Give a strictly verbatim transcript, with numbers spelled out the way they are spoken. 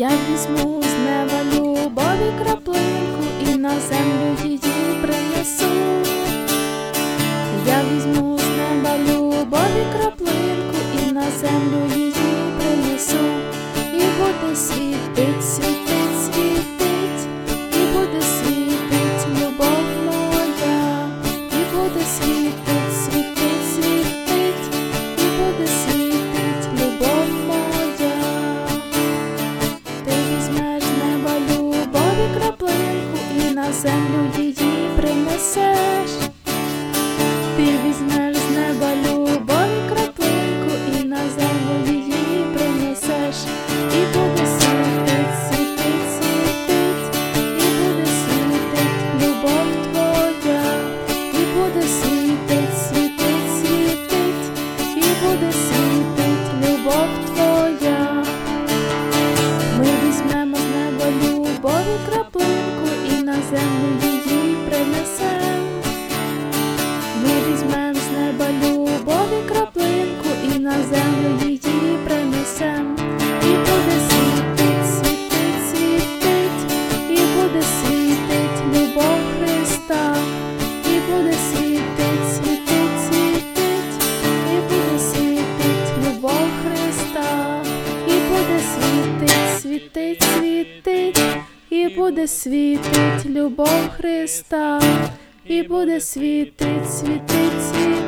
Я візьму з неба любові краплинку і на землю її принесу. Я візьму з неба любові краплинку і на землю її принесу. І буде світить, світить, світить, і буде світить любов моя. І буде світить, світить, світить, і буде світить любов моя. Ти візьмеш з неба любові краплинку і на землю її принесеш. Ти візьмеш з неба любові краплинку і на землю її принесеш. І буде світить, світить, світить, і буде світить любов твоя. І буде світить, світить, світить, і буде світить любов твоя. Ми візьмемо з неба любові краплинку і на землю її принесем. Ми візьмем з неба любові краплинку і на землю її принесем. І буде світить, світить, світить, і буде світить любов Христа. І буде світить, світить, світить, і буде світить любов Христа. І буде світить, світить, світить, і буде світить любов Христа. І буде світить, світить, світить.